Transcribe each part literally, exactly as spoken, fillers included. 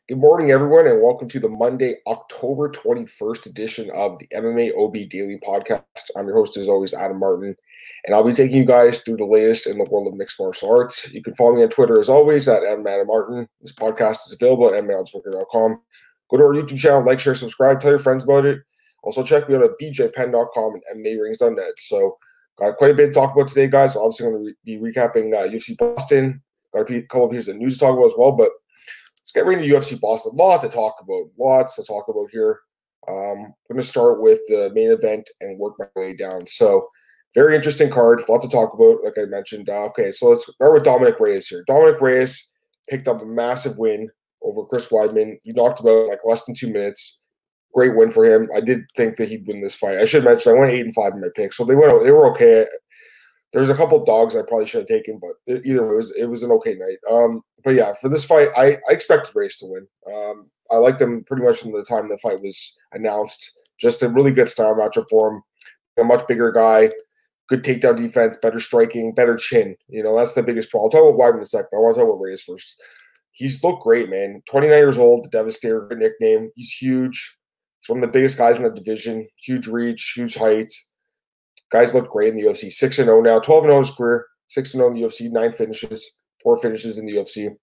Good morning, everyone, and welcome to the Monday, October twenty-first edition of the M M A O B Daily Podcast. I'm your host, as always, Adam Martin, and I'll be taking you guys through the latest in the world of mixed martial arts. You can follow me on Twitter, as always, at M Adam Martin. This podcast is available at M M A outspoken dot com. Go to our YouTube channel, like, share, subscribe, tell your friends about it. Also, check me out at B J Penn dot com and M M A rings dot net. So, got quite a bit to talk about today, guys. Obviously, I'm going to be recapping uh, U F C Boston. Got a couple of pieces of news to talk about as well, but let's get right into U F C Boston. A lot to talk about. Lots to talk about here. Um, I'm going to start with the main event and work my way down. So, very interesting card. A lot to talk about, like I mentioned. Uh, okay, so let's start with Dominic Reyes here. Dominic Reyes picked up a massive win over Chris Weidman. He knocked him out in like less than two minutes. Great win for him. I did think that he'd win this fight. I should mention I went eight and five in my pick, so they went. They were okay. There's a couple of dogs I probably should have taken, but either way, it was it was an okay night. Um, but yeah, for this fight, I, I expected Reyes to win. Um, I liked him pretty much from the time the fight was announced. Just a really good style matchup for him. A much bigger guy, good takedown defense, better striking, better chin. You know, that's the biggest problem. I'll talk about Weidman in a second, but I want to talk about Reyes first. He's looked great, man. twenty-nine years old, the Devastator, good nickname. He's huge. He's one of the biggest guys in the division. Huge reach, huge height. Guys look great in the U F C. six and oh now. twelve and oh in his career. six and oh in the U F C. Nine finishes. Four finishes in the U F C.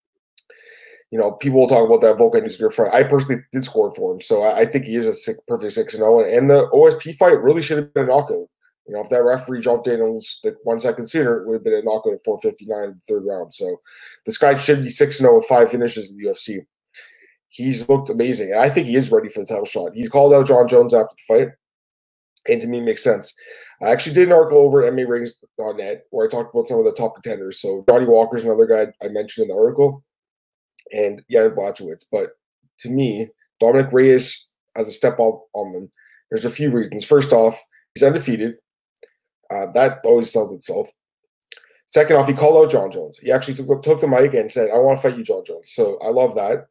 You know, people will talk about that Volkan Ozdemir fight. I personally did score for him, so I, I think he is a six, perfect six and oh. And the O S P fight really should have been a knockout. You know, if that referee jumped in and was like one second sooner, it would have been a knockout at four fifty-nine in the third round. So this guy should be six and oh with five finishes in the U F C. He's looked amazing. And I think he is ready for the title shot. He's called out John Jones after the fight. And to me, it makes sense. I actually did an article over at M M A rings dot net where I talked about some of the top contenders. So Johnny Walker's another guy I mentioned in the article, and Jan Blachowicz. But to me, Dominic Reyes has a step up on them. There's a few reasons. First off, he's undefeated. Uh, that always sells itself. Second off, he called out John Jones. He actually took, took the mic and said, "I want to fight you, John Jones." So I love that.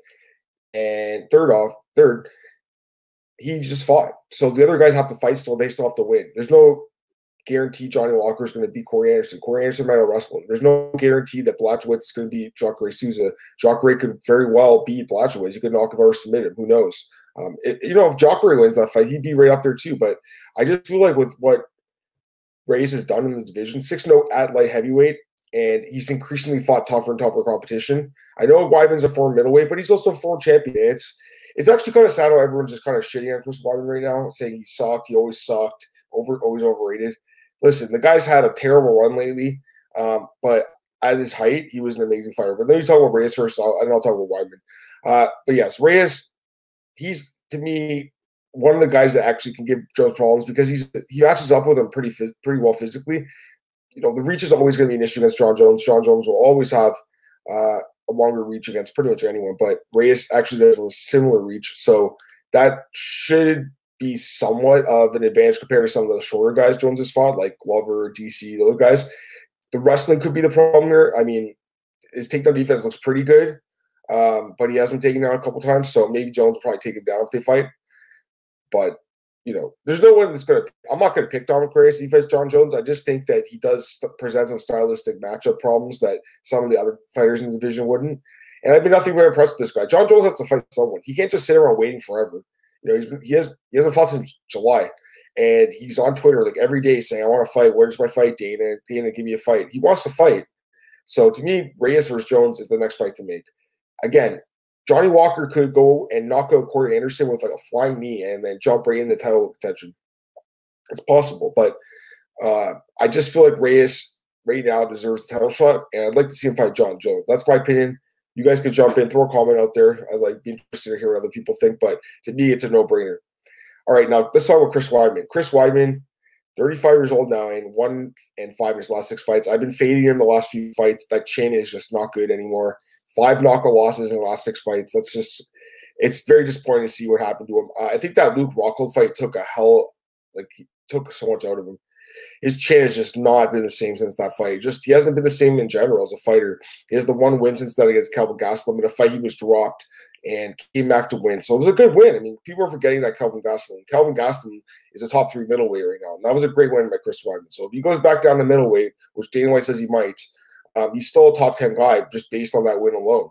And third off, third, he just fought. So the other guys have to fight still. They still have to win. There's no guarantee Johnny Walker is going to beat Corey Anderson. Corey Anderson might have wrestled. There's no guarantee that Blachowicz is going to beat Jacare Souza. Jacare could very well beat Blachowicz. He could knock him out or submit him. Who knows? Um, it, you know, if Jacare wins that fight, he'd be right up there too. But I just feel like with what Reyes has done in the division, six and oh at light heavyweight, and he's increasingly fought tougher and tougher competition. I know Weidman's a former middleweight, but he's also a former champion. It's It's actually kind of sad how everyone's just kind of shitting on Chris Weidman right now, saying he sucked, he always sucked, over always overrated. Listen, the guy's had a terrible run lately, um, but at his height, he was an amazing fighter. But then you talk about Reyes first, I'll, and I'll talk about Weidman. Uh, but yes, Reyes, he's, to me, one of the guys that actually can give Jones problems because he's he matches up with him pretty pretty well physically. You know, the reach is always going to be an issue against John Jones. John Jones will always have uh, a longer reach against pretty much anyone, but Reyes actually does a similar reach, so that should be somewhat of an advantage compared to some of the shorter guys Jones has fought, like Glover, D C, those guys. The wrestling could be the problem here. I mean, his takedown defense looks pretty good, um, but he has been taken down a couple times, so maybe Jones will probably take him down if they fight. But you know, there's no one that's going to – I'm not going to pick Dominic Reyes if he fights John Jones. I just think that he does present some stylistic matchup problems that some of the other fighters in the division wouldn't. And I've been nothing but impressed with this guy. John Jones has to fight someone. He can't just sit around waiting forever. You know, he's been, he has he hasn't fought since July. And he's on Twitter like every day saying, "I want to fight. Where's my fight, Dana? Dana, give me a fight." He wants to fight. So to me, Reyes versus Jones is the next fight to make. Again, Johnny Walker could go and knock out Corey Anderson with like a flying knee and then jump right in the title contention. It's possible, but uh, I just feel like Reyes right now deserves a title shot, and I'd like to see him fight John Jones. That's my opinion. You guys could jump in, throw a comment out there. I'd like be interested to hear what other people think, but to me, it's a no-brainer. All right, now let's talk about Chris Weidman. Chris Weidman, thirty-five years old now, and one and five in his last six fights. I've been fading him the last few fights. That chin is just not good anymore. Five knockout losses in the last six fights. That's just, it's very disappointing to see what happened to him. Uh, I think that Luke Rockhold fight took a hell, like, he took so much out of him. His chin has just not been the same since that fight. Just, he hasn't been the same in general as a fighter. He has the one win since that against Kelvin Gastelum in a fight he was dropped and came back to win. So it was a good win. I mean, people are forgetting that Kelvin Gastelum. Kelvin Gastelum is a top three middleweight right now. And that was a great win by Chris Weidman. So if he goes back down to middleweight, which Dana White says he might, um, he's still a top ten guy just based on that win alone.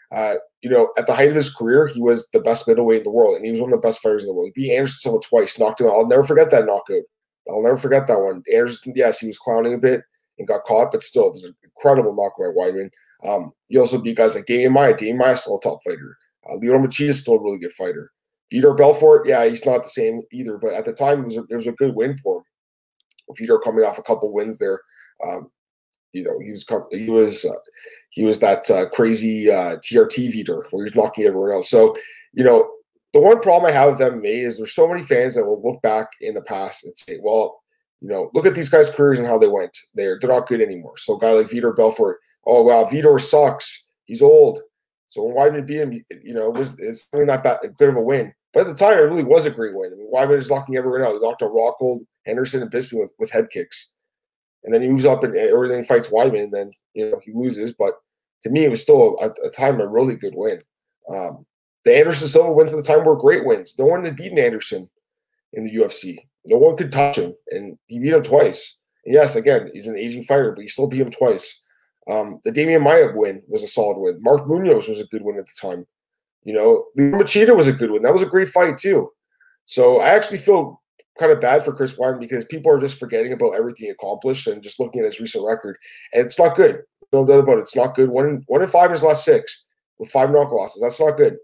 Uh, you know, at the height of his career, he was the best middleweight in the world, and he was one of the best fighters in the world. He beat Anderson Silva twice, knocked him out. I'll never forget that knockout. I'll never forget that one. Anderson, yes, he was clowning a bit and got caught, but still, it was an incredible knockout by Weidman. Um, he also beat guys like Damian Maia. Damian Maia is still a top fighter. Uh, Lyoto Machida is still a really good fighter. Vitor Belfort, yeah, he's not the same either, but at the time, it was a, it was a good win for him. Vitor coming off a couple wins there. Um, you know, he was he was uh, he was that uh, crazy uh, T R T Vitor where he was knocking everyone else. So, you know, the one problem I have with M M A is there's so many fans that will look back in the past and say, well, you know, look at these guys' careers and how they went. They're they're not good anymore. So a guy like Vitor Belfort, oh wow, Vitor sucks. He's old. So when Weidman beat him, you know, it was, it's really not that good of a win. But at the time, it really was a great win. I mean, Weidman is knocking everyone out. He knocked out Rockhold, Henderson, and Bisping with, with head kicks. And then he moves up and everything fights Weidman, and then, you know, he loses. But to me, it was still, at a time, a really good win. Um, the Anderson Silva wins at the time were great wins. No one had beaten Anderson in the U F C. No one could touch him, and he beat him twice. And yes, again, he's an aging fighter, but he still beat him twice. Um, the Damian Maia win was a solid win. Mark Munoz was a good win at the time. You know, Lyoto Machida was a good win. That was a great fight too. So I actually feel kind of bad for Chris Weidman because people are just forgetting about everything he accomplished and just looking at his recent record. And it's not good. No doubt about it. It's not good. One in, one in five in his last six with five knockout losses. That's not good.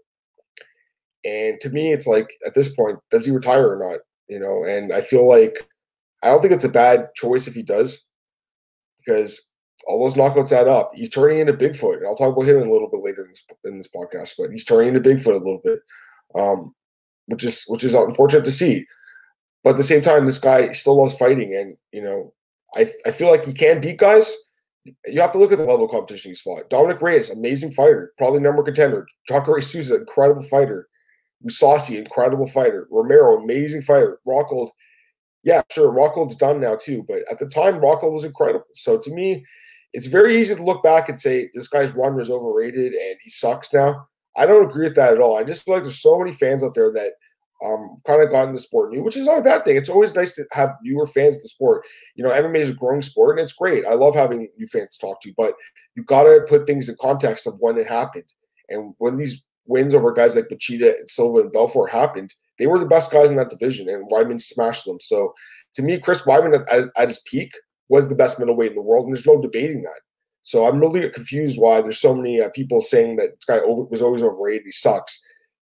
And to me, it's like, at this point, does he retire or not? You know, and I feel like I don't think it's a bad choice if he does, because all those knockouts add up. He's turning into Bigfoot, and I'll talk about him in a little bit later in this, in this podcast. But he's turning into Bigfoot a little bit, um, which is which is unfortunate to see. But at the same time, this guy still loves fighting, and you know, I I feel like he can beat guys. You have to look at the level of competition he's fought. Dominic Reyes, amazing fighter, probably number one contender. Jacare Souza, incredible fighter. Mousasi, incredible fighter. Romero, amazing fighter. Rockhold, yeah, sure, Rockhold's done now too, but at the time, Rockhold was incredible. So to me, it's very easy to look back and say this guy's run was overrated and he sucks now. I don't agree with that at all. I just feel like there's so many fans out there that um, kind of got into the sport new, which is not a bad thing. It's always nice to have newer fans of the sport. You know, M M A is a growing sport, and it's great. I love having new fans to talk to, but you got to put things in context of when it happened. And when these wins over guys like Machida and Silva and Belfort happened, they were the best guys in that division, and Weidman smashed them. So to me, Chris Weidman at, at his peak was the best middleweight in the world, and there's no debating that. So I'm really confused why there's so many uh, people saying that this guy over, was always overrated. He sucks.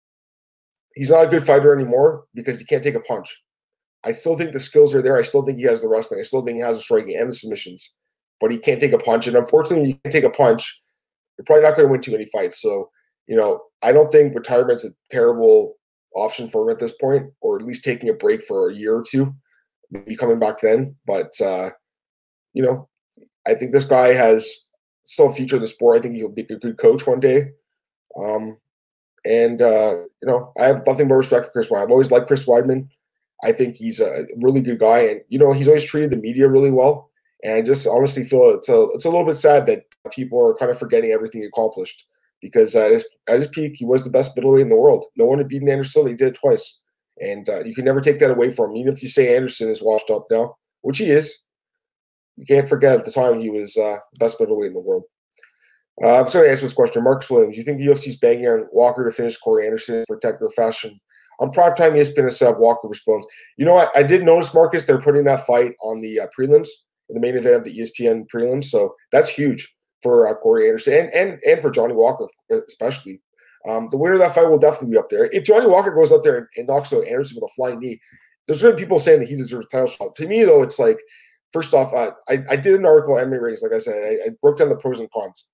He's not a good fighter anymore because he can't take a punch. I still think the skills are there. I still think he has the wrestling. I still think he has the striking and the submissions, but he can't take a punch. And unfortunately, when you can't take a punch, you're probably not going to win too many fights. So, you know, I don't think retirement's a terrible option for him at this point, or at least taking a break for a year or two, maybe coming back then. But, uh, you know, I think this guy has still a future in the sport. I think he'll be a good coach one day. Um, and, uh, you know, I have nothing but respect for Chris Weidman. I've always liked Chris Weidman. I think he's a really good guy. And, you know, he's always treated the media really well. And I just honestly feel it's a, it's a little bit sad that people are kind of forgetting everything he accomplished. Because at his, at his peak, he was the best middleweight in the world. No one had beaten Anderson Silva. He did it twice. And uh, you can never take that away from him. Even if you say Anderson is washed up now, which he is, you can't forget at the time he was uh, the best middleweight in the world. Uh, I'm sorry to answer this question. Marcus Williams, do you think the U F C is banging on Walker to finish Corey Anderson in spectacular fashion? On primetime, E S P N has set up Walker versus Bones. You know what? I did notice, Marcus, they're putting that fight on the uh, prelims, in the main event of the E S P N prelims. So that's huge for uh, Corey Anderson and, and and for Johnny Walker especially. Um, the winner of that fight will definitely be up there. If Johnny Walker goes up there and, and knocks out Anderson with a flying knee, there's going to be people saying that he deserves a title shot. To me, though, it's like, first off, uh, I, I did an article on M M A ratings, like I said. I, I broke down the pros and cons.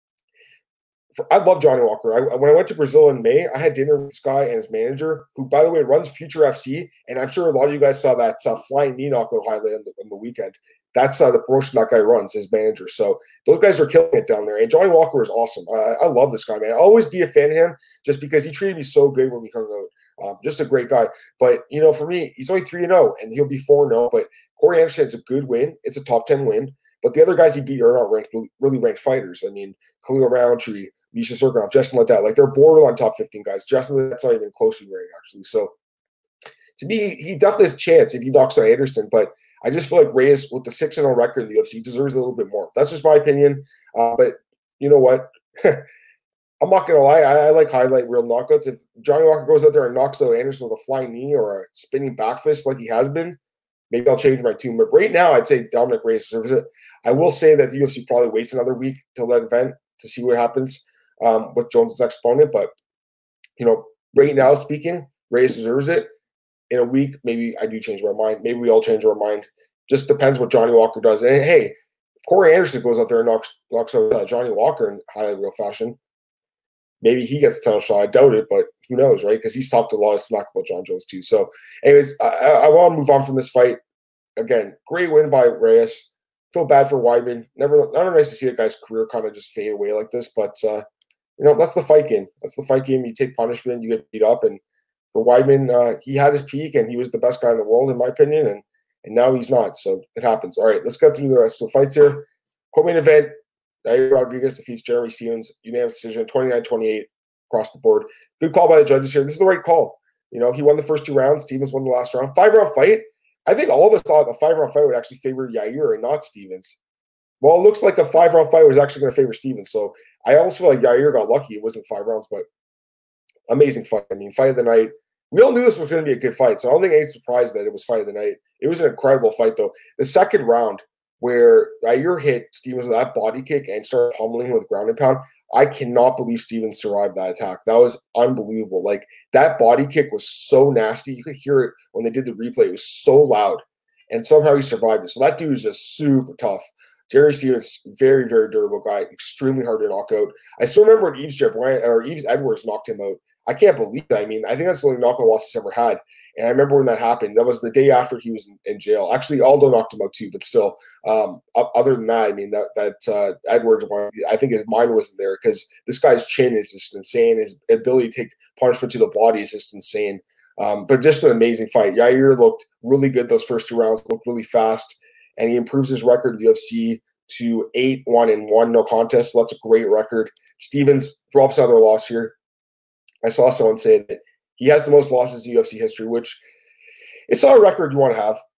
For, I love Johnny Walker. I, when I went to Brazil in May, I had dinner with this guy and his manager, who, by the way, runs Future F C. And I'm sure a lot of you guys saw that uh, flying knee knockout highlight on the, on the weekend. That's uh, the promotion that guy runs, his manager. So those guys are killing it down there. And Johnny Walker is awesome. I, I love this guy, man. I'll always be a fan of him just because he treated me so good when we hung out. Um, just a great guy. But, you know, for me, he's only three and oh, and he'll be four and oh. But Corey Anderson is a good win. It's a top ten win. But the other guys he beat are not ranked, really ranked fighters. I mean, Khalil Roundtree, Misha Serkinov, Justin Ledet. Like, they're borderline top fifteen guys. Justin Ledet's not even closely ranked, actually. So, to me, he definitely has a chance if he knocks out Anderson. But I just feel like Reyes, with the six and oh record in the U F C, deserves a little bit more. That's just my opinion. Uh, but you know what? I'm not gonna lie, I, I like highlight real knockouts. If Johnny Walker goes out there and knocks out Anderson with a flying knee or a spinning back fist like he has been, maybe I'll change my tune. But right now, I'd say Dominic Reyes deserves it. I will say that the U F C probably waits another week till that event to see what happens um, with Jones' exponent. But you know, right now speaking, Reyes deserves it. In a week, maybe I do change my mind. Maybe we all change our mind. Just depends what Johnny Walker does. And hey, if Corey Anderson goes out there and knocks knocks out uh, Johnny Walker in highlight real fashion, maybe he gets a title shot. I doubt it, but who knows, right? Because he's talked a lot of smack about John Jones too. So, anyways, I, I want to move on from this fight. Again, great win by Reyes. Feel bad for Weidman. Never, never nice to see a guy's career kind of just fade away like this. But uh, you know, that's the fight game. That's the fight game. You take punishment, you get beat up, and for Weidman, uh, he had his peak, and he was the best guy in the world, in my opinion, and and now he's not. So it happens. All right, let's get through the rest of the fights here. Co-main event: Yair Rodriguez defeats Jeremy Stephens, unanimous decision, twenty-nine twenty-eight across the board. Good call by the judges here. This is the right call. You know, he won the first two rounds. Stephens won the last round. Five-round fight. I think all of us thought the five-round fight would actually favor Yair and not Stephens. Well, it looks like a five-round fight was actually going to favor Stephens. So I almost feel like Yair got lucky. It wasn't five rounds, but amazing fight. I mean, fight of the night. We all knew this was going to be a good fight, so I don't think any surprise that it was fight of the night. It was an incredible fight, though. The second round, where Yair hit Stephens with that body kick and started pummeling him with ground and pound, I cannot believe Stephens survived that attack. That was unbelievable. Like, that body kick was so nasty. You could hear it when they did the replay. It was so loud, and somehow he survived it. So that dude is just super tough. Jerry Stephens, very, very durable guy, extremely hard to knock out. I still remember when Eves Jeb, or Eves Edwards knocked him out. I can't believe that. I mean, I think that's the only knockout loss he's ever had. And I remember when that happened. That was the day after he was in, in jail. Actually, Aldo knocked him out too, but still. Um, other than that, I mean, that that uh, Edwards one, I think his mind wasn't there because this guy's chin is just insane. His ability to take punishment to the body is just insane. Um, but just an amazing fight. Yair looked really good those first two rounds. Looked really fast, and he improves his record in the U F C to eight one and one no contest. So that's a great record. Stephens drops another loss here. I saw someone say that he has the most losses in U F C history, which it's not a record you want to have.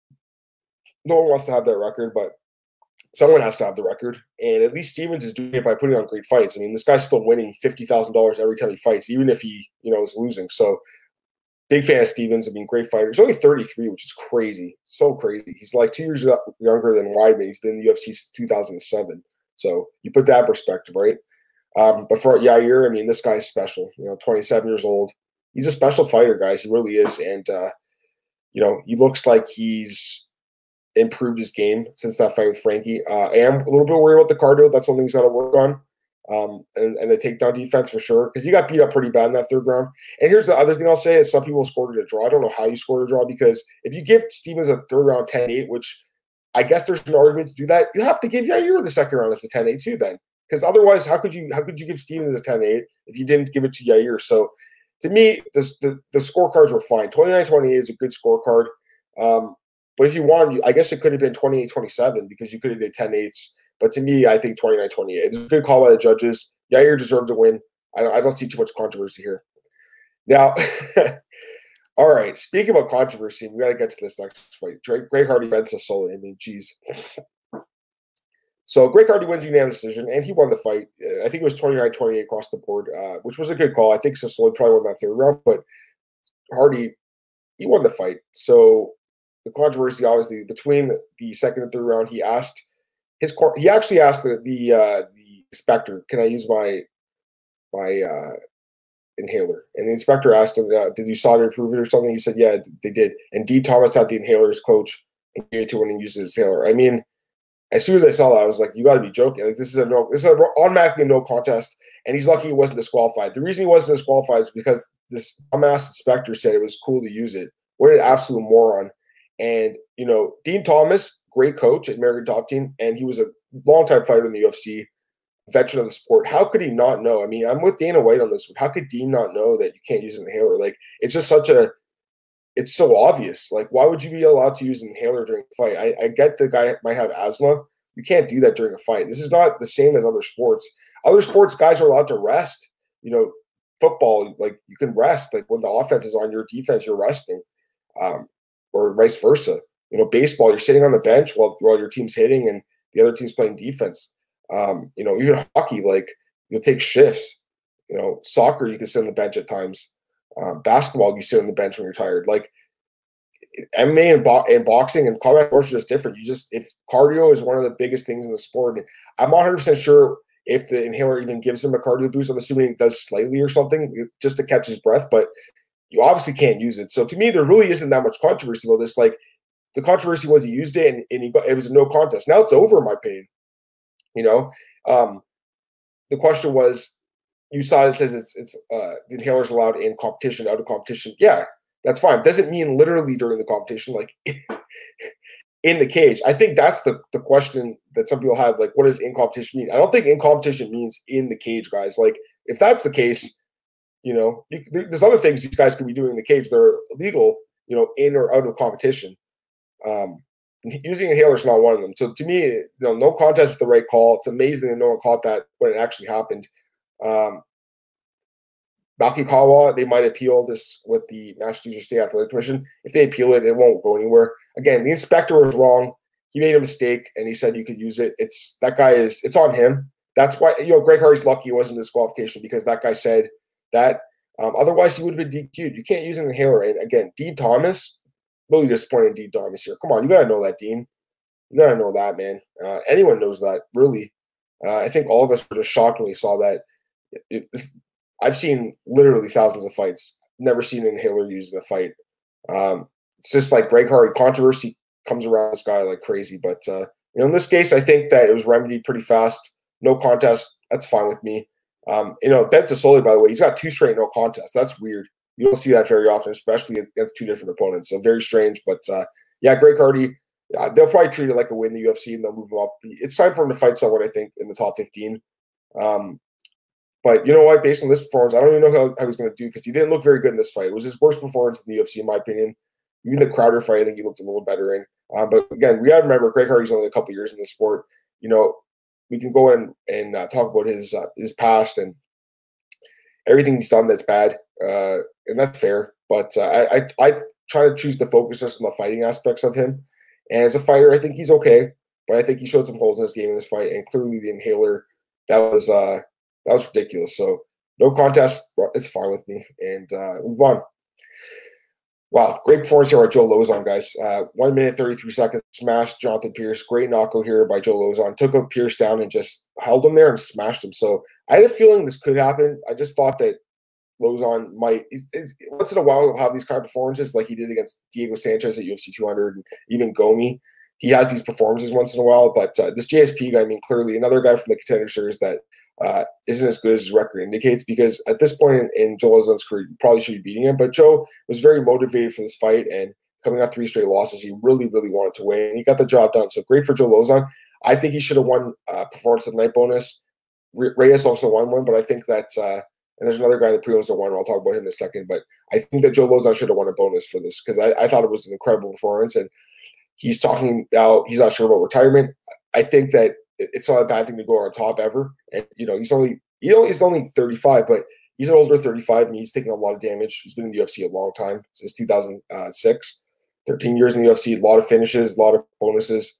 No one wants to have that record, but someone has to have the record. And at least Stephens is doing it by putting on great fights. I mean, this guy's still winning fifty thousand dollars every time he fights, even if he, you know, is losing. So big fan of Stephens. I mean, great fighter. He's only thirty-three, which is crazy. So crazy. He's like two years younger than Weidman. He's been in the U F C since two thousand seven. So you put that in perspective, right? Um, but for Yair, I mean, this guy's special. You know, twenty-seven years old. He's a special fighter, guys. He really is. And, uh, you know, he looks like he's improved his game since that fight with Frankie. Uh, I am a little bit worried about the cardio. That's something he's got to work on. Um, and, and the takedown defense for sure, because he got beat up pretty bad in that third round. And here's the other thing I'll say is some people scored it a draw. I don't know how you scored a draw, because if you give Stephens a third round ten eight, which I guess there's an argument to do that, you have to give Yair the second round as a ten eight too then. Because otherwise, how could you how could you give Stephens a ten eight if you didn't give it to Yair? So to me, the, the, the scorecards were fine. twenty-nine twenty-eight is a good scorecard. Um, but if you wanted, I guess it could have been twenty-eight twenty-seven because you could have did ten eights. But to me, I think twenty-nine twenty-eight. It's a good call by the judges. Yair deserved to win. I don't, I don't see too much controversy here. Now, all right, speaking about controversy, we got to get to this next fight. Greg Hardy, Ben Sosoli. I mean, geez. So Greg Hardy wins unanimous decision, and he won the fight. I think it was twenty-nine twenty-eight across the board, uh, which was a good call. I think Sosoli probably won that third round, but Hardy, he won the fight. So the controversy, obviously, between the second and third round, he asked his court. He actually asked the the, uh, the inspector, "Can I use my my uh, inhaler?" And the inspector asked him, uh, "Did you solder approve it or something?" He said, "Yeah, they did." And Dean Thomas had the inhaler's coach and gave it to him and used his inhaler. I mean, as soon as I saw that, I was like, "You got to be joking! Like, this is a no, this is a, automatically a no contest." And he's lucky he wasn't disqualified. The reason he wasn't disqualified is because this dumbass inspector said it was cool to use it. What an absolute moron! And you know, Dean Thomas, great coach at American Top Team, and he was a longtime fighter in the U F C, veteran of the sport. How could he not know? I mean, I'm with Dana White on this one. How could Dean not know that you can't use an inhaler? Like, it's just such a it's so obvious. Like, why would you be allowed to use an inhaler during a fight? I, I get the guy might have asthma. You can't do that during a fight. This is not the same as other sports. Other sports, guys are allowed to rest. You know, football, like, you can rest. Like, when the offense is on your defense, you're resting, um, or vice versa. You know, baseball, you're sitting on the bench while while your team's hitting and the other team's playing defense. Um, you know, even hockey, like, you'll take shifts. You know, soccer, you can sit on the bench at times. Um, basketball, you sit on the bench when you're tired. Like M M A and, bo- and boxing and combat sports are just different. You just, if cardio is one of the biggest things in the sport, and I'm not one hundred percent sure if the inhaler even gives him a cardio boost. I'm assuming it does slightly or something just to catch his breath, but you obviously can't use it. So to me, there really isn't that much controversy about this. Like the controversy was he used it and, and he got, it was a no contest. Now it's over, in my opinion. You know, um, the question was, you saw it says it's it's uh, the inhaler's allowed in competition, out of competition. Yeah, that's fine. Doesn't mean literally during the competition, like in the cage. I think that's the the question that some people have. Like, what does in competition mean? I don't think in competition means in the cage, guys. Like, if that's the case, you know, you, there's other things these guys could be doing in the cage that are illegal, you know, in or out of competition. Um, using inhaler is not one of them. So to me, you know, no contest is the right call. It's amazing that no one caught that when it actually happened. Um, Nakakawa, they might appeal this with the Massachusetts State Athletic Commission. If they appeal it, it won't go anywhere. Again, the inspector was wrong. He made a mistake, and he said you could use it. It's that guy is. It's on him. That's why, you know, Greg Hardy's lucky it wasn't disqualification because that guy said that. Um, otherwise, he would have been D Q'd. You can't use an inhaler. And again, Dean Thomas, really disappointed in Dean Thomas here. Come on, you gotta know that, Dean. You gotta know that, man. Uh, anyone knows that, really. Uh, I think all of us were just shocked when we saw that. It, it, I've seen literally thousands of fights. Never seen an inhaler used in a fight. Um, it's just like Greg Hardy. Controversy comes around this guy like crazy. But, uh, you know, in this case, I think that it was remedied pretty fast. No contest. That's fine with me. Um, you know, Ben Tassoli, by the way, he's got two straight no contests. That's weird. You don't see that very often, especially against two different opponents. So very strange. But, uh, yeah, Greg Hardy, uh, they'll probably treat it like a win in the U F C and they'll move him up. It's time for him to fight someone, I think, in the top fifteen. Um, But you know what? Based on this performance, I don't even know how, how he's going to do because he didn't look very good in this fight. It was his worst performance in the U F C, in my opinion. Even the Crowder fight, I think he looked a little better in. Uh, but again, we got to remember Greg Hardy's only a couple years in the sport. You know, we can go in and uh, talk about his uh, his past and everything he's done that's bad, uh, and that's fair. But uh, I, I I try to choose to focus just on the fighting aspects of him. And as a fighter, I think he's okay, but I think he showed some holes in his game in this fight, and clearly the inhaler that was. Uh, That was ridiculous. So no contest. It's fine with me. And uh, move on. Wow, great performance here by Joe Lauzon, guys. Uh, one minute thirty-three seconds. Smashed Jonathan Pierce. Great knockout here by Joe Lauzon. Took up Pierce down and just held him there and smashed him. So I had a feeling this could happen. I just thought that Lauzon might. It's, it's, once in a while, he'll have these kind of performances like he did against Diego Sanchez at U F C two hundred and even Gomi. He has these performances once in a while. But uh, this J S P guy, I mean, clearly another guy from the Contender Series that Uh, isn't as good as his record indicates because at this point in, in Joe Lauzon's career, you probably should be beating him. But Joe was very motivated for this fight and coming off three straight losses, he really, really wanted to win. And he got the job done. So great for Joe Lauzon. I think he should have won uh, performance of the night bonus. Re- Reyes also won one, but I think that's uh, and there's another guy that prelims that won. I'll talk about him in a second. But I think that Joe Lauzon should have won a bonus for this because I, I thought it was an incredible performance. And he's talking now, he's not sure about retirement. I think that it's not a bad thing to go on top ever. And, you know, he's only, you know, he's only thirty-five, but he's an older thirty-five and he's taken a lot of damage. He's been in the U F C a long time, since two thousand six, thirteen years in the U F C, a lot of finishes, a lot of bonuses.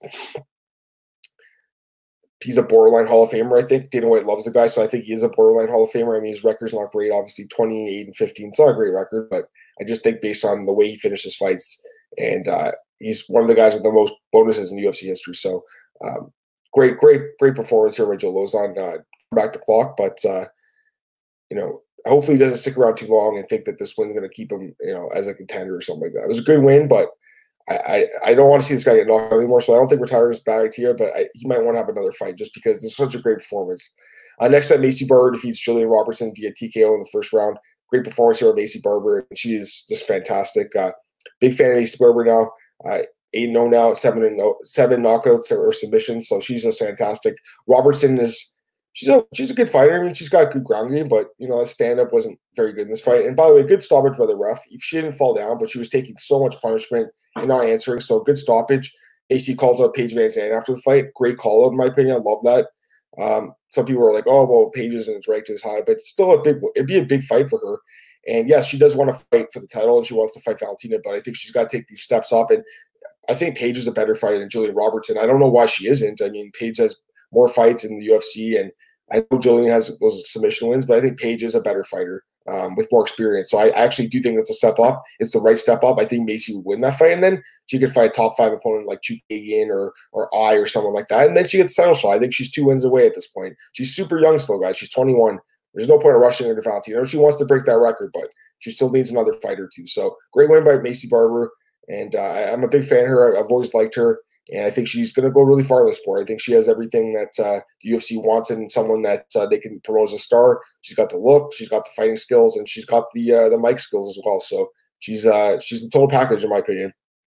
He's a borderline Hall of Famer, I think. Dana White loves the guy, so I think he is a borderline Hall of Famer. I mean, his record's not great, obviously, twenty-eight and fifteen. It's not a great record, but I just think based on the way he finishes fights, and uh, he's one of the guys with the most bonuses in U F C history. So, um, great, great, great performance here by Joe Lauzon. Uh, back the clock, but uh, you know, hopefully he doesn't stick around too long and think that this win's going to keep him, you know, as a contender or something like that. It was a good win, but I, I, I don't want to see this guy get knocked out anymore. So I don't think retiring is a bad idea, but I, he might want to have another fight just because this is such a great performance. Uh, next up, Maycee Barber defeats Jillian Robertson via T K O in the first round. Great performance here by Maycee Barber, and she is just fantastic. Uh, big fan of Maycee Barber now. Uh, eight and oh now, seven and oh, seven knockouts or, or submissions. So she's just fantastic. Robertson is she's a she's a good fighter. I mean, she's got a good ground game, but you know, that stand up wasn't very good in this fight. And by the way, good stoppage by the ref. She didn't fall down, but she was taking so much punishment and not answering. So good stoppage. A C calls out Paige Van Zandt after the fight. Great call out, in my opinion. I love that. Um, some people are like, "Oh, well, Paige isn't ranked as high," but it's still a big. It'd be a big fight for her. And yes, she does want to fight for the title, and she wants to fight Valentina. But I think she's got to take these steps up. And I think Paige is a better fighter than Jillian Robertson. I don't know why she isn't. I mean, Paige has more fights in the U F C, and I know Jillian has those submission wins, but I think Paige is a better fighter um, with more experience. So I actually do think that's a step up. It's the right step up. I think Macy would win that fight, and then she could fight a top five opponent like Chookagian or or I or someone like that, and then she gets the title shot. I think she's two wins away at this point. She's super young still, guys. She's twenty-one. There's no point in rushing her to Valentina. I know she wants to break that record, but she still needs another fight or two. So great win by Macy Barber, and uh, I'm a big fan of her. I've always liked her. And I think she's going to go really far in the sport. I think she has everything that uh, the U F C wants in someone that uh, they can promote as a star. She's got the look, she's got the fighting skills, and she's got the uh, the mic skills as well. So she's uh, she's the total package, in my opinion.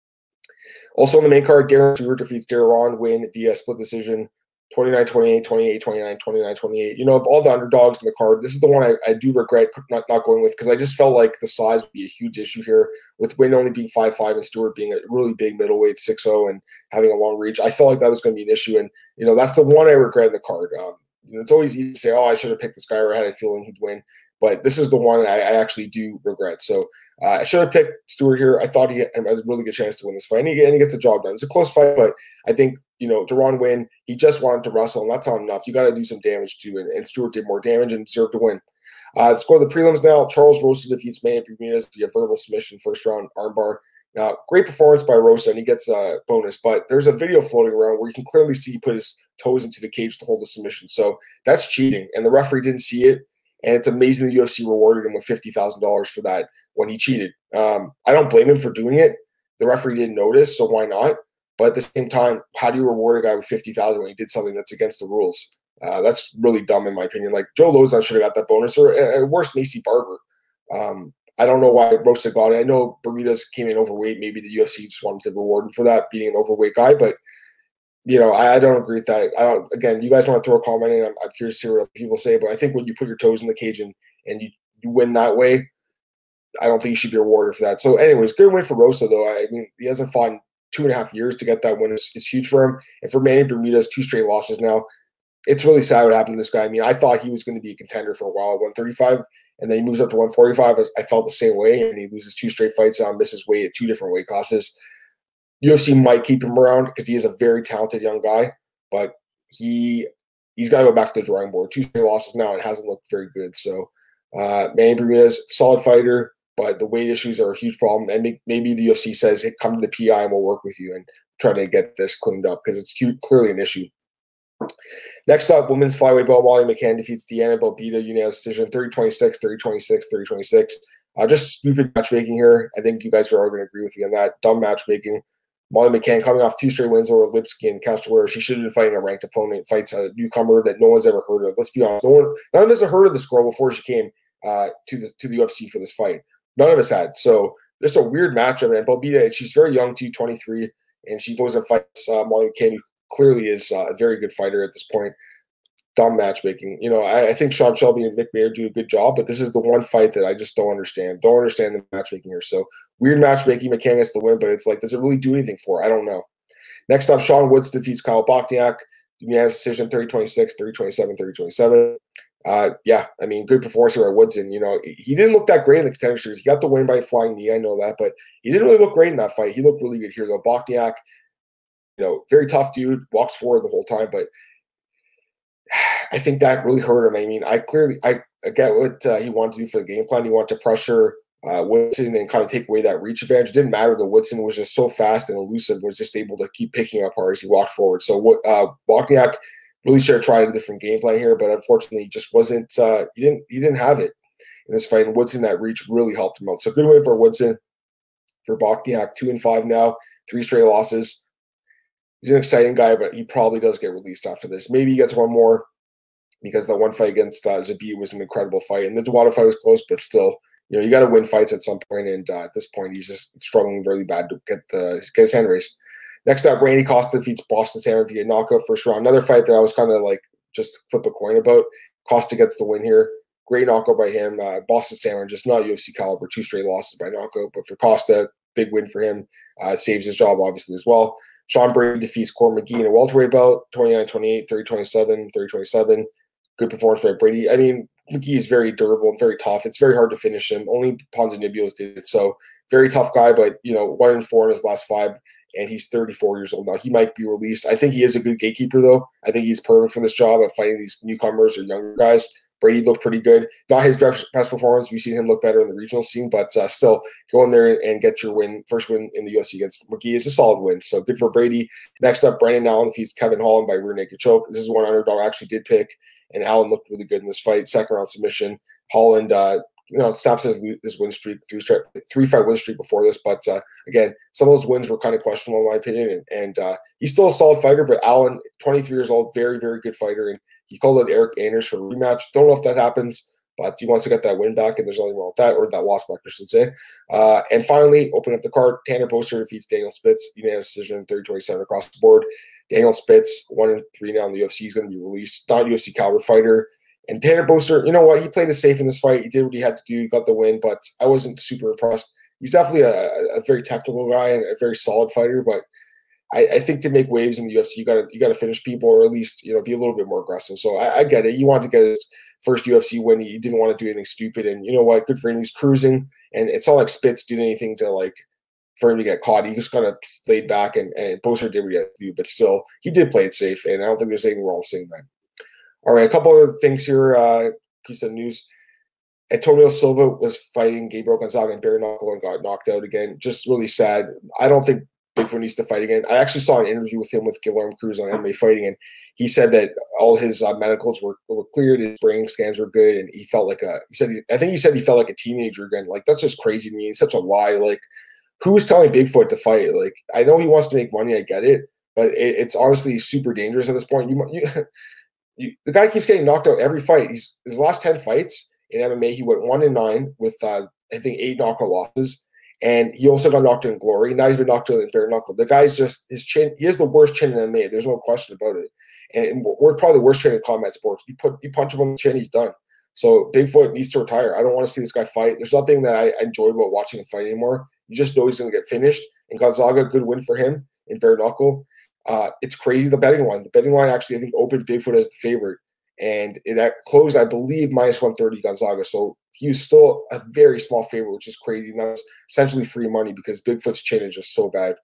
Also on the main card, Darren Stewart defeats Deron Win via split decision, twenty-nine twenty-eight, twenty-eight twenty-nine, twenty-nine twenty-eight. You know, of all the underdogs in the card, this is the one I, I do regret not, not going with, because I just felt like the size would be a huge issue here, with Win only being five five and Stewart being a really big middleweight, six oh, and having a long reach. I felt like that was going to be an issue, and, you know, that's the one I regret in the card. Um, you know, it's always easy to say, oh, I should have picked this guy, or I had a feeling he'd win, but this is the one I, I actually do regret. So uh, I should have picked Stewart here. I thought he had a really good chance to win this fight, and he, and he gets the job done. It's a close fight, but I think, you know, Deron Win, he just wanted to wrestle, and that's not enough. You got to do some damage too, and, and Stewart did more damage and deserved to win. Uh, the score of the prelims now: Charles Rosa defeats Manny Bermudez via verbal submission, first round armbar. Now, great performance by Rosa, and he gets a bonus, but there's a video floating around where you can clearly see he put his toes into the cage to hold the submission. So that's cheating, and the referee didn't see it, and it's amazing the U F C rewarded him with fifty thousand dollars for that when he cheated. Um, I don't blame him for doing it. The referee didn't notice, so why not? But at the same time, how do you reward a guy with fifty thousand dollars when he did something that's against the rules? Uh, that's really dumb, in my opinion. Like, Joe Lozon should have got that bonus, or at worst, Macy Barber. Um, I don't know why Rosa got it. I know Bermudez came in overweight. Maybe the U F C just wanted to reward him for that, being an overweight guy. But, you know, I, I don't agree with that. I don't. Again, you guys want to throw a comment in. I'm, I'm curious to hear what people say. But I think when you put your toes in the cage and, and you, you win that way, I don't think you should be rewarded for that. So, anyways, good win for Rosa, though. I mean, he hasn't fought in two and a half years. To get that win is, is huge for him. And for Manny Bermudez, two straight losses now. It's really sad what happened to this guy. I mean, I thought he was going to be a contender for a while at one thirty-five, and then he moves up to one forty-five. I felt the same way, and he loses two straight fights on, misses weight at two different weight classes. U F C might keep him around because he is a very talented young guy, but he he's got to go back to the drawing board. Two straight losses now, and it hasn't looked very good. So, uh, Manny Bermudez, solid fighter, but the weight issues are a huge problem. And maybe the U F C says, "Hey, come to the P I and we'll work with you and try to get this cleaned up," because it's clearly an issue. Next up, women's flyweight belt, Molly McCann defeats Deanna Belbita, unanimous decision, thirty twenty-six, thirty twenty-six, thirty twenty-six. Uh, just stupid matchmaking here. I think you guys are all going to agree with me on that. Dumb matchmaking. Molly McCann coming off two straight wins over Lipsky and Castawarer. She should have been fighting a ranked opponent, fights a newcomer that no one's ever heard of. Let's be honest. No one, none of us have heard of this girl before she came uh, to the to the U F C for this fight. None of us had. So just a weird matchup. And Belbita, she's very young too, twenty-three, and she goes and fights uh, Molly McCann, who clearly is uh, a very good fighter at this point. Dumb matchmaking. You know, I, I think Sean Shelby and Mick Mayer do a good job, but this is the one fight that I just don't understand. Don't understand the matchmaking here. So weird matchmaking. McCann gets the win, but it's like, does it really do anything for her? I don't know. Next up, Sean Woods defeats Kyle Bochniak. Unanimous decision, thirty twenty-six, thirty twenty-seven, thirty twenty-seven. Uh, yeah, I mean, good performance here by Woods. And, you know, he didn't look that great in the contender series. He got the win by flying knee. I know that, but he didn't really look great in that fight. He looked really good here, though. Bochniak, you know, very tough dude, walks forward the whole time, but I think that really hurt him. I mean, I clearly, I, I get what uh, he wanted to do for the game plan. He wanted to pressure uh, Woodson and kind of take away that reach advantage. It didn't matter that Woodson was just so fast and elusive, was just able to keep picking up hard as he walked forward. So what uh, Bochniak really should have tried a different game plan here, but unfortunately, he just wasn't. Uh, he didn't. He didn't have it in this fight. And Woodson, that reach really helped him out. So good win for Woodson. For Bochniak, two and five now, three straight losses. He's an exciting guy, but he probably does get released after this. Maybe he gets one more, because that one fight against uh, Zabit was an incredible fight. And the Dewada fight was close, but still, you know, you got to win fights at some point. And uh, at this point, he's just struggling really bad to get, the, get his hand raised. Next up, Randy Costa defeats Boston Salmon via knockout first round. Another fight that I was kind of like just flip a coin about. Costa gets the win here. Great knockout by him. Uh, Boston Salmon, just not U F C caliber, two straight losses by knockout. But for Costa, big win for him. Uh, saves his job, obviously, as well. Sean Brady defeats Corey McGee in a welterweight bout, twenty-nine twenty-eight, thirty twenty-seven, thirty twenty-seven. Good performance by Brady. I mean, McGee is very durable and very tough. It's very hard to finish him. Only Ponzinibbio's did it. So very tough guy, but, you know, one in four in his last five. and he's thirty-four years old now. He might be released. I think he is a good gatekeeper, though. I think he's perfect for this job of fighting these newcomers or younger guys. Brady looked pretty good. Not his best performance. We've seen him look better in the regional scene, but uh, still go in there and get your win. First win in the U F C against McGee is a solid win. So good for Brady. Next up, Brandon Allen defeats Kevin Holland by rear naked choke. This is one underdog I actually did pick, and Allen looked really good in this fight. Second round submission. Holland, uh, you know, stops his, his win streak, three, three fight win streak before this. But uh, again, some of those wins were kind of questionable in my opinion. And, and uh, he's still a solid fighter, but Allen, twenty-three years old, very, very good fighter. And he called out Eric Anders for a rematch. Don't know if that happens, but he wants to get that win back, and there's nothing wrong with that, or that loss back, I should say. Uh, and finally, open up the card. Tanner Boser defeats Daniel Spitz, unanimous decision, thirty twenty-seven across the board. Daniel Spitz, one and three now in the U F C, is going to be released. Not a U F C caliber fighter. And Tanner Boser, you know what? He played it safe in this fight. He did what he had to do. He got the win, but I wasn't super impressed. He's definitely a, a very technical guy and a very solid fighter, but I, I think to make waves in the U F C, you got to you got to finish people, or at least you know be a little bit more aggressive. So I, I get it. You want to get his first U F C win. He didn't want to do anything stupid, and you know what? Good for him. He's cruising, and it's not like Spitz did anything to like for him to get caught. He just kind of laid back, and and Boser did what he had to do, but still he did play it safe, and I don't think there's anything wrong saying that. All right, a couple other things here. Uh, piece of news. Antonio Silva was fighting Gabriel Gonzaga and bare knuckle and got knocked out again. Just really sad. I don't think Bigfoot needs to fight again. I actually saw an interview with him with Guillermo Cruz on M M A Fighting, and he said that all his uh, medicals were, were cleared, his brain scans were good, and he felt like a. He said, he, I think he said he felt like a teenager again. Like that's just crazy to me. It's such a lie. Like, who is telling Bigfoot to fight? Like, I know he wants to make money. I get it, but it, it's honestly super dangerous at this point. You, you, you, the guy keeps getting knocked out every fight. He's his last ten fights in M M A, he went one and nine with uh, I think eight knockout losses. And he also got knocked out in Glory. Now he's been knocked out in bare knuckle. The guy's just, his chin, he has the worst chin in M M A. There's no question about it. And we're probably the worst trained in combat sports. You put, you punch him on the chin, he's done. So Bigfoot needs to retire. I don't want to see this guy fight. There's nothing that I enjoy about watching him fight anymore. You just know he's going to get finished. And Gonzaga, good win for him in bare knuckle. Uh, it's crazy, the betting line. The betting line actually, I think, opened Bigfoot as the favorite. And it closed, I believe, minus one thirty Gonzaga. So he was still a very small favorite, which is crazy. And that was essentially free money because Bigfoot's chin is just so bad.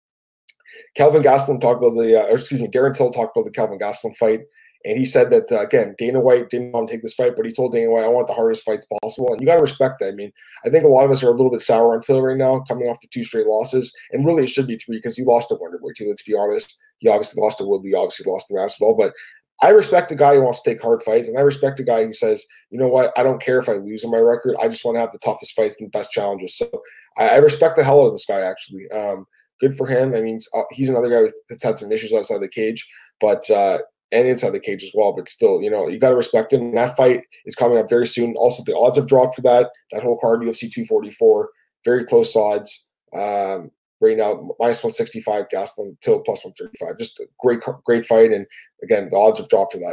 Kelvin Gastelum talked about the, uh, or excuse me, Darren Till talked about the Kelvin Gastelum fight. And he said that, uh, again, Dana White didn't want to take this fight, but he told Dana White, I want the hardest fights possible. And you got to respect that. I mean, I think a lot of us are a little bit sour on Till right now, coming off the two straight losses. And really, it should be three because he lost to Wonderboy, too, let's be honest. He obviously lost to Woodley, obviously lost to Masvidal. But I respect a guy who wants to take hard fights, and I respect a guy who says, you know what, I don't care if I lose on my record. I just want to have the toughest fights and the best challenges. So I, I respect the hell out of this guy, actually. Um, good for him. I mean, he's another guy that's had some issues outside the cage, but uh, and inside the cage as well. But still, you know, you got to respect him. And that fight is coming up very soon. Also, the odds have dropped for that. That whole card, U F C two forty-four, very close odds. Um, Right now, minus one sixty-five, Gastelum Till plus one thirty-five. Just a great, great fight. And again, the odds have dropped for that.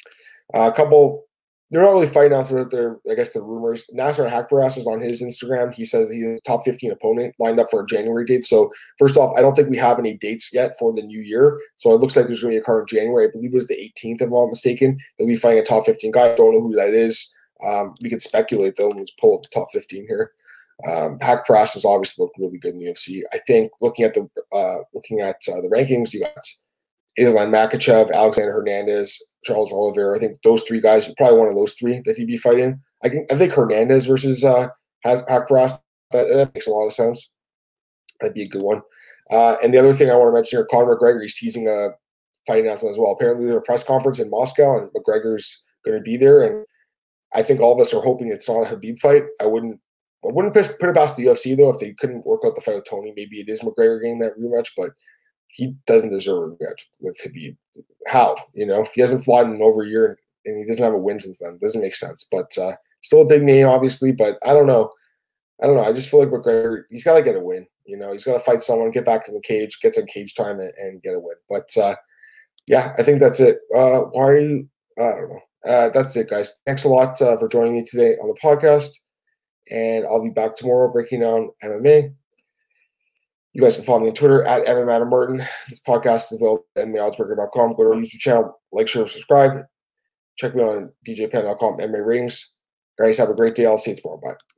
Uh, a couple, they're not really fight announcements. They're, I guess, the rumors. Nasser Haqparast is on his Instagram. He says he's a top fifteen opponent lined up for a January date. So, first off, I don't think we have any dates yet for the new year. So, it looks like there's going to be a card in January. I believe it was the eighteenth, if I'm not mistaken. He'll be fighting a top fifteen guy. I don't know who that is. Um, we can speculate, though. Let's pull up the top fifteen here. Um, Haqparast has obviously looked really good in the U F C. I think looking at the uh, looking at uh, the rankings, you got Islam Makhachev, Alexander Hernandez, Charles Oliveira. I think those three guys, probably one of those three that he'd be fighting. I can, I think Hernandez versus uh, Haqparast, that, that makes a lot of sense. That'd be a good one. Uh, and the other thing I want to mention here, Conor McGregor, he's teasing a fight announcement as well. Apparently, there's a press conference in Moscow, and McGregor's going to be there. And I think all of us are hoping it's not a Khabib fight. I wouldn't. I wouldn't put it past the U F C, though, if they couldn't work out the fight with Tony. Maybe it is McGregor getting that rematch, but he doesn't deserve a rematch with Khabib. How? You know, he hasn't fought in over a year, and he doesn't have a win since then. It doesn't make sense. But uh, still a big name, obviously. But I don't know. I don't know. I just feel like McGregor, he's got to get a win. You know, he's got to fight someone, get back to the cage, get some cage time, and, and get a win. But, uh, yeah, I think that's it. Uh, why are you – I don't know. Uh, that's it, guys. Thanks a lot uh, for joining me today on the podcast. And I'll be back tomorrow breaking down M M A. You guys can follow me on Twitter at M M Adam Martin. This podcast is available at M M A oddsbreaker dot com. Go to our YouTube channel, like, share, subscribe. Check me out on D J Penn dot com, M M A ratings. Guys, have a great day. I'll see you tomorrow. Bye.